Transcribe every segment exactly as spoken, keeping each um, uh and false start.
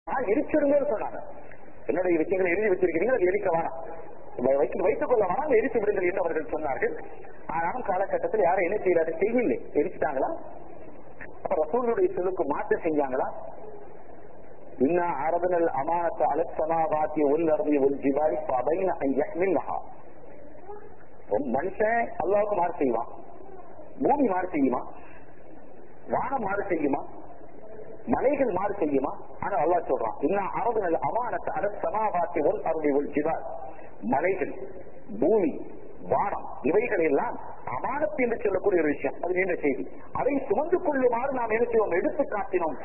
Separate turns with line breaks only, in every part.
நான் எரிச்சிருந்தேன்னு சொன்னாங்க. என்னுடைய விஷயங்களை எழுதி வச்சிருக்கிறீங்க, அது எரிக்க வேணாம், வைத்துக் கொள்ள வேணாம், எரித்து விடுங்கள் என்று அவர்கள் சொன்னார்கள். ஆனாலும் காலகட்டத்தில் யாரும் என்ன செய்யறாரு, செய்யவில்லை, எரிச்சிட்டாங்களா? அப்ப ரசூலுடைய சொல்லுக்கு மாற்றம் செஞ்சாங்களா? இன்னா அரபனல் அமானத்து அலசமாவாத்தி ஒல் அருவி ஒல் ஜிபாரி பபைன யஹ்மில்ஹா. மனுஷன் அல்லாஹ்வுக்கு மாறு செய்வான், பூமி மாறு செய்யுமா, வானம் மாறு செய்யுமா, மலைகள் மாறு செய்யுமா? ஆனா அல்லாஹ் சொல்றான், இன்னா அரபனல் அமானத்து அலசமாவாத்தி ஒல் அருவி ஒல் ஜிபார். மலைகள், பூமி, வானம் இவைகள் எல்லாம் அமானத்து என்று சொல்லக்கூடிய ஒரு விஷயம். அது நீண்ட செய்தி. அதை சுமந்து கொள்ளுமாறு நாம் என்ன செய்வோம், எடுத்து காட்டினோம்.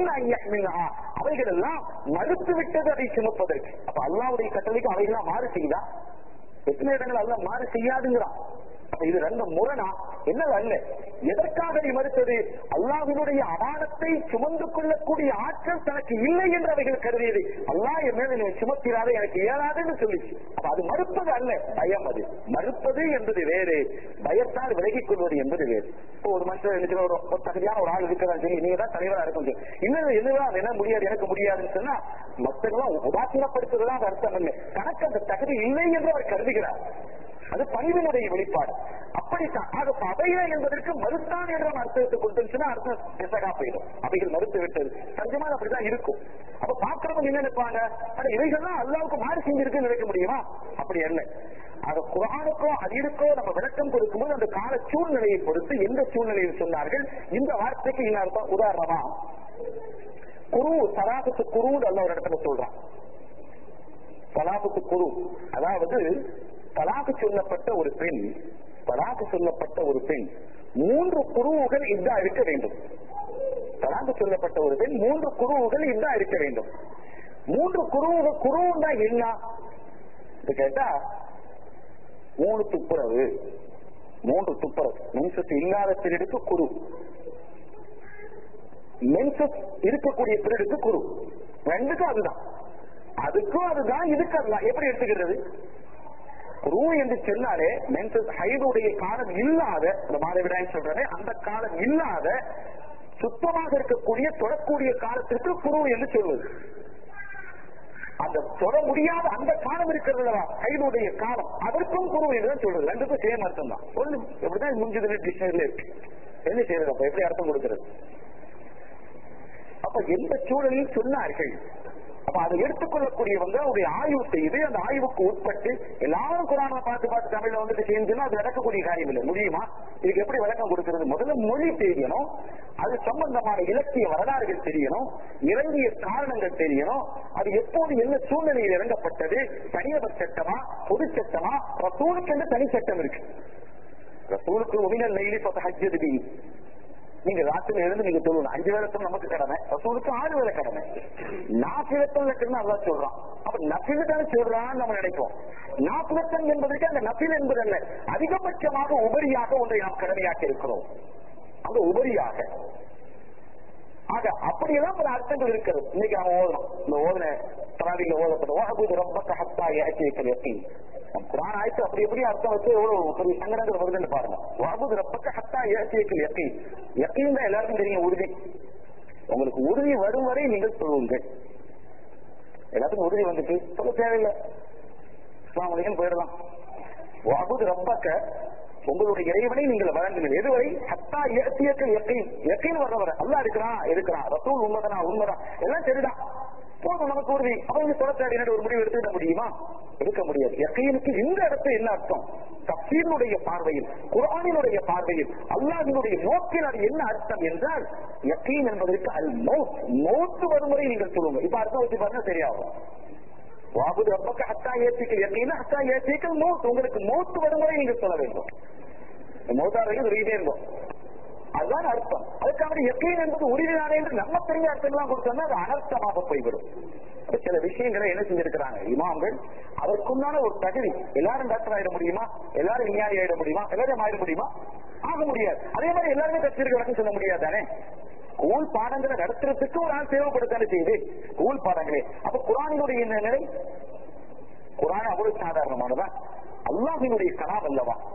அவைகள் எல்லாம் மறுத்து விட்டது அதை சுமப்பதற்கு. அப்ப அல்லாஹ்வுடைய கட்டளைக்கு அவைகளாம் மாறு செய்தா? எத்தனை இடங்கள் அல்லாஹ் மாறு செய்யாதுங்கிறான். அப்ப இது ரெண்டு முரணா? என்னது அல்ல. எதற்காக நீ மறுத்தது? அல்லாஹ்வினுடைய அமானத்தை சுமந்து கொள்ளக்கூடிய ஆற்றல் தனக்கு இல்லை என்று அவைகள் கருதியது. அல்லாஹ் என் மேல நீ சுமக்கிறாரே, எனக்கு இயலாதுன்னு சொல்லிச்சு. அப்ப அது மறுப்பது அல்ல, பயம். அது மறுப்பது என்பது வேறு, பயத்தால் விலகிக் கொள்வது என்பது வேறு. ஒரு மனுஷன் ஒரு தகுதியான ஒரு ஆள் இருக்கிறான்னு சொல்லி நீங்க தான் தலைவரா இருக்கும், இன்னும் என்னதான் என்ன முடியாது, எனக்கு முடியாதுன்னு சொன்னா மற்றவங்களும் உதாசீனப்படுத்துவதுதான் அர்த்தம் இல்லை. தனக்கு அந்த தகுதி இல்லை என்று அவர் கருதுகிறார். அது பணிவினுடைய வெளிப்பாடு. அப்படித்தான் அவையா என்பதற்கு மறுத்தான் என்ற அர்த்தத்தை கொடுத்துச்சுன்னா அர்த்தம் பெசகா போயிடும். அவைகள் மறுத்து விட்டது சஞ்சமாக அப்படிதான் இருக்கும். அப்ப பாக்குறவங்க என்ன நினைப்பாங்க, இவைகள்லாம் அல்லாவுக்கு மாறு செஞ்சிருக்கு நினைக்க முடியுமா? அப்படி அல்ல. அது குர்ஆனுக்கோ ஹதீஸுக்கோ நம்ம விளக்கம் கொடுக்கும்போது அந்த கால சூழ்நிலையை பொறுத்து எந்த சூழ்நிலையில் சொன்னார்கள் இந்த வார்த்தைக்கு என்ன அர்த்தம். உதாரணமா குரு சலாபத்து குரு அல்ல ஒரு இடத்துல சொல்றான். சலாபத்து குரு அதாவது தலாக்கு சொல்லப்பட்ட ஒரு பெண், தலாக்கு சொல்லப்பட்ட ஒரு பெண் மூன்று குருவுகள் இதா இருக்க வேண்டும். தலாக்கு சொல்லப்பட்ட ஒரு பெண் மூன்று குருவுகள் இதா இருக்க வேண்டும். மூன்று குருவுகள் குருவுன்னா என்ன கேட்டா, மூணு துப்புரவு, மூன்று துப்புரவு. மென்சஸ் இல்லாத பிரிவுக்கு குரு, மென்சஸ் இருக்கக்கூடிய பிரிவுக்கு குரு, ரெண்டுக்கும் அதுதான். அதுக்கும் அதுதான், இதுக்கு அதுதான். எப்படி எடுத்துக்கிறது? குரு என்று சொன்னாலே மென்சஸ் ஹைடுடைய காலம் இல்லாத, இந்த மாதவிடாய் சொல்றேன், அந்த காலம் இல்லாத சுத்தமாக இருக்கக்கூடிய தொடக்கூடிய காலத்திற்கு குரு என்று சொல்வது. அந்த தொட முடியாத அந்த காலம் இருக்கிறது ஹைடுடைய காலம், அதற்கும் குரு என்று சொல்றது. ரெண்டுக்கும் சேம் அர்த்தம் தான். ஒண்ணு எப்படிதான் முடிஞ்சது டிக்ஷனரியில இருக்கு. என்ன செய்யறது? அப்ப எப்படி அர்த்தம் கொடுக்கிறது? அப்ப எந்த சூழலில் சொன்னார்கள்? அப்ப அதை எடுத்துக்கொள்ளக்கூடியவங்க அவருடைய ஆய்வு செய்து அந்த ஆய்வுக்கு உட்பட்டு எல்லாரும் குரானை பார்த்து பார்த்து தமிழ்ல வந்துட்டு செஞ்சுன்னா அது நடக்கக்கூடிய காரியம் இல்லை. முடியுமா? இதுக்கு எப்படி விளக்கம் கொடுக்கிறது? முதல்ல மொழி தெரியணும், அது சம்பந்தமான இலக்கிய வரலாறுகள் தெரியணும், இறங்கிய காரணங்கள் தெரியணும், அது எப்போது என்ன சூழ்நிலையில் இறங்கப்பட்டது, தனிநபர் சட்டமா பொது சட்டமா, ரசூலுக்கு என்று தனி சட்டம் இருக்கு. ரசூலுக்கு ஒமினல் லைலி ஃபதஹஜ்ஜத் பிஹி, நீங்க ராத்திரில இருந்து நீங்க சொல்லணும். அஞ்சு வேலத்தம் நமக்கு கடமை, ரசூலுக்கு ஆறு வேலை கடமை. நாபிலத்தம் இருக்குன்னு அல்லாஹ் சொல்றான். அப்ப நபில தானே சொல்றான்னு நம்ம நினைப்போம். நாபிலத்தம் என்பதற்கு அந்த நபில் என்பது அல்ல, அதிகபட்சமாக உபரியாக ஒன்றை நாம் கடமையாக்கி இருக்கிறோம். அந்த உபரியாக ஆக அப்படியெல்லாம் பல அர்த்தங்கள் இருக்கிறது. இன்னைக்கு அவன் ஓதணும், இந்த ஓதன தராவில ஓதப்பட்ட ஓஹபூத் ரப்பக ஹத்தா யஅதியக்கல் யகீன். குர்ஆன் ஆயத்து அப்படி எப்படி அர்த்தம் வச்சு எவ்வளவு பெரிய சங்கடங்கள் வருதுன்னு பாருங்க. ஓஹபூத் ரப்பக ஹத்தா யஅதியக்கல் யகீன். யகீன் தான் எல்லாருக்கும் தெரியும், உறுதி. உங்களுக்கு உறுதி வரும் வரை நீங்கள் சொல்லுங்கள். எல்லாத்துக்கும் உறுதி வந்துட்டு சொல்ல தேவையில்லை, இஸ்லாம் வரைக்கும் போயிடலாம். ஓஹபூத் ரப்பக, உங்களுடைய இறைவனை நீங்கள் வழங்குங்கள். எதுவரை? ஹத்தா யஅதியக்கல் யகீன். யகீன் வர்றவரை அல்லாஹ் இருக்கிறான் இருக்கிறான், ரசூல் உண்மைதானா உண்மைதான், எல்லாம் சரிதான், போதும் நமக்கு உறுதி. அப்ப இங்க தொடர்ந்து ஒரு முடிவு எடுத்துக்க முடியுமா? எடுக்க முடியாது. யகீனுக்கு இந்த இடத்துல என்ன அர்த்தம்? தஃசீருடைய பார்வையில், குர்ஆனினுடைய பார்வையில், அல்லாஹ்வினுடைய நோக்கில் அது என்ன அர்த்தம் என்றால், யகீன் என்பதற்கு அல் மௌத், மௌத் வரும் வரை நீங்கள் சொல்லுங்க. இப்ப அர்த்தம் வச்சு பாருங்க சரியாகும். வாபுது ரப்பக ஹத்தா யஅதியக்கல் யகீன் ஹத்தா யஅதியக்கல் மௌத், உங்களுக்கு மௌத் வரும் வரை நீங்கள் சொல்ல வேண்டும். மௌத்தாரையும் ரீதே இருக்கும், அதுதான் அர்த்தம். அதுக்காக யகீன் என்பது உறுதிதானே என்று நம்ம தெரிஞ்ச அர்த்தம்லாம் கொடுத்தோம்னா அது அனர்த்தமாக போய்விடும். சில விஷயங்களை என்ன செஞ்சிருக்கிறாங்க இமாம்கள், அதற்குண்டான ஒரு தகுதி. எல்லாரும் டாக்டர் ஆயிட முடியுமா? எல்லாரும் விஞ்ஞானி ஆயிட முடியுமா? எல்லாரும் ஆயிட முடியுமா? ஆக முடியாது. அதே மாதிரி எல்லாருமே தப்சீர் விளக்கம் சொல்ல முடியாது தானே. ஸ்கூல் பாடங்களை நடத்துறதுக்கு ஒரு ஆள் தேவைப்படுத்தானே செய்யுது, ஸ்கூல் பாடங்களே. அப்ப குர்ஆனினுடைய இந்த நிலை, குர்ஆன் அவ்வளவு சாதாரணமானதான், அல்லாஹ்வினுடைய கலாம் அல்லவா?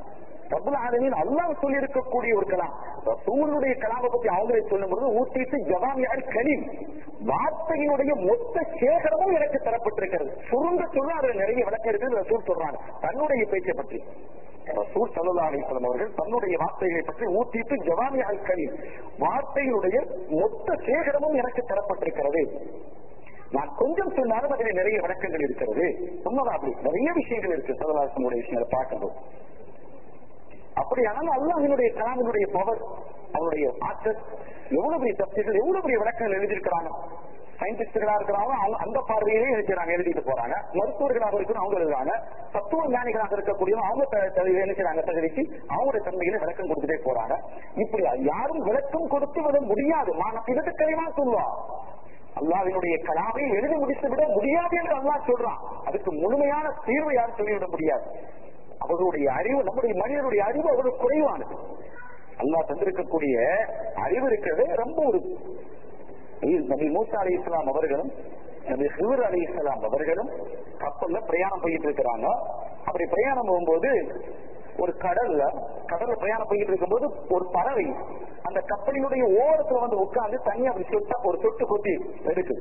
ரப்புல் ஆலமீன் அல்லாஹ் சொல்லி இருக்கக்கூடிய ஒரு கலாம். ரசூலுடைய கலாமை பத்தி அவங்களே சொல்லும் பொழுது ஊட்டிட்டு ஜவாமியால் கலீம், வார்த்தையினுடைய மொத்த சேகரமும் எனக்கு தரப்பட்டிருக்கிறது. சுருங்க சொல்ல அதுல நிறைய விளக்கம் இருக்குது. ரசூல் சொல்றாங்க தன்னுடைய பேச்சை பற்றி. ரசூல் ஸல்லல்லாஹு அலைஹி வஸல்லம் அவர்கள் தன்னுடைய வார்த்தைகளை பற்றி ஊட்டிட்டு ஜவாமியால் கலீம், வார்த்தையினுடைய மொத்த சேகரமும் எனக்கு தரப்பட்டிருக்கிறது. நான் கொஞ்சம் சொன்னாலும் அதில் நிறைய விளக்கங்கள் இருக்கிறது. உண்மைதான், அப்படி நிறைய விஷயங்கள் இருக்கு சல்லல்லாஹு விஷயங்களை பார்க்கும்போது. அப்படியானால் அல்லாஹ்வினுடைய கலாமினுடைய பவர், அவனுடைய ஆற்றல், எவ்வளவு பெரிய தப்சீர்கள், எவ்வளவு பெரிய விளக்கங்கள் எழுதியிருக்கிறாங்க. சயின்டிஸ்டுகளா இருக்கிறாங்க, அவங்க அந்த பார்வையிலே எழுதுறாங்க, எழுதிட்டு போறாங்க. மருத்துவர்களாக இருக்கணும், அவங்க எழுதுறாங்க. தத்துவ ஞானிகளாக இருக்கக்கூடியவங்க அவங்க நினைக்கிறாங்க தகுதிக்கு அவங்களுடைய தன்மையில விளக்கம் கொடுத்துட்டே போறாங்க. இப்படி யாரும் விளக்கம் கொடுத்து விட முடியாது. நான் இதற்கு கரிமா சொல்லுவா அல்லாஹ்வினுடைய கலாமை எழுதி முடித்து விட முடியாது என்று அல்லாஹ் சொல்றான். அதுக்கு முழுமையான தீர்வை யாரும் சொல்லிவிட முடியாது. அவர்களுடைய அறிவு, நம்முடைய மனிதனுடைய அறிவு அவ்வளவு குறைவானது. அல்லாஹ் தந்திருக்கக்கூடிய அறிவு இருக்கிறது ரொம்ப ஒரு. நபி மூசா அலைஹிஸ்ஸலாம் அவர்களும் நபி ஹிவ்ர் அலைஹிஸ்ஸலாம் அவர்களும் கப்பல்ல பிரயாணம் போயிட்டு இருக்கிறாங்க. அப்படி பிரயாணம் போகும்போது ஒரு கடல்ல கடல்ல பிரயாணம் போயிட்டு இருக்கும்போது ஒரு பறவை அந்த கப்பலினுடைய ஓரத்துல வந்து உட்கார்ந்து தண்ணி அப்படி சொட்டா ஒரு சொட்டு கொட்டி எடுக்குது.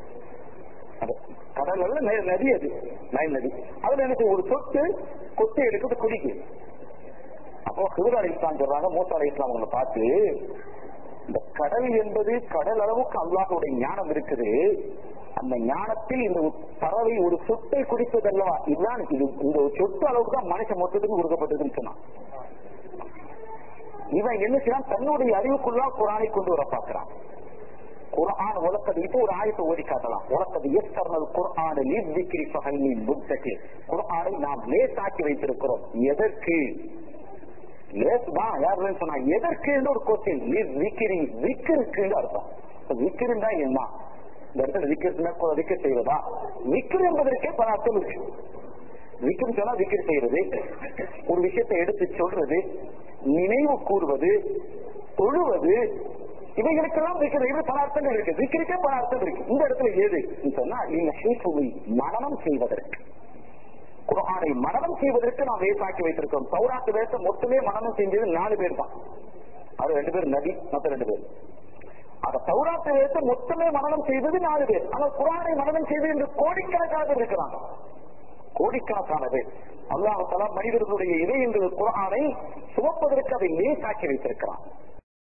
கடல்ல நதி, அது நைல் நதி. அதுல எனக்கு ஒரு சொட்டு கொத்தி எடுக்குது, குடிக்கு. அப்போ ஹிவ்ர் அலைஹிஸ்ஸலாம் சொல்றாங்க, மூசா அலைஹிஸ்ஸலாம் அவங்களை பார்த்து, இந்த கடல் என்பது கடல் அளவுக்கு அல்லாஹ்வுடைய ஞானம் இருக்குது. அந்த ஞானத்தில் இந்த பறவை ஒரு சொட்டை குடிப்பதல்லவா, இதுதான் இது இந்த சொட்டு அளவுக்கு தான் மனுஷன் மொத்தத்துக்கு கொடுக்கப்பட்டதுன்னு சொன்னான். இவன் என்ன செய்யறான், தன்னுடைய அறிவுக்குள்ளா குர்ஆனை கொண்டு வர பார்க்கிறான். குர்ஆன் உலகது இப்போ ஒரு ஆயத்தை ஓதி காட்டலாம். உலகது யஸ்ஸர்னல் குர்ஆன லிذிக்ரி ஃபஹல் மின் முத்தகிர், குர்ஆனை நாம் லேசாக்கி வைத்திருக்கிறோம். எதற்கு லேஸ் தான் யாருன்னு சொன்னா, எதற்கு ஒரு கோஷன் லிذிக்ரி, விக்ருக்கு அர்த்தம். விக்ருன்னா என்ன, இந்த இடத்துல விக்ர் விக்கர் செய்வதா, விக்ர் என்பதற்கே பல அர்த்தம் இருக்கு. விக்ர் சொன்னா விக்ர் செய்யறது, ஒரு விஷயத்தை எடுத்து சொல்றது, நினைவு கூறுவது, தொழுவது, இவைகளுக்கெல்லாம் விக்ர் பல அர்த்தங்கள் இருக்கு. விக்ருக்கே பல அர்த்தம் இருக்கு. இந்த இடத்துல ஏது சொன்னா, நீங்க ஹீஃபுவை மனனம் செய்வதற்கு, குர்ஆனை மனனம் செய்வதற்கு நாம் வேசாக்கி வைத்திருக்கோம். தௌராத் வேஷம் மொத்தமே மனனம் செஞ்சது நாலு பேர் தான். அது ரெண்டு பேர் நபி, மொத்தம் ரெண்டு பேர். அந்த தௌராத் வேஷம் மொத்தமே மனனம் செய்தது நாலு பேர். ஆனால் குர்ஆனை மனனம் செய்வது என்று கோடிக்கணக்காக இருக்கிறாங்க, கோடிக்கணக்கான பேர். அல்லாஹ் தஆலா மனிதர்களுடைய இதயங்கள் குர்ஆனை சுமப்பதற்கு அதை லேசாக்கி வைத்திருக்கிறான்.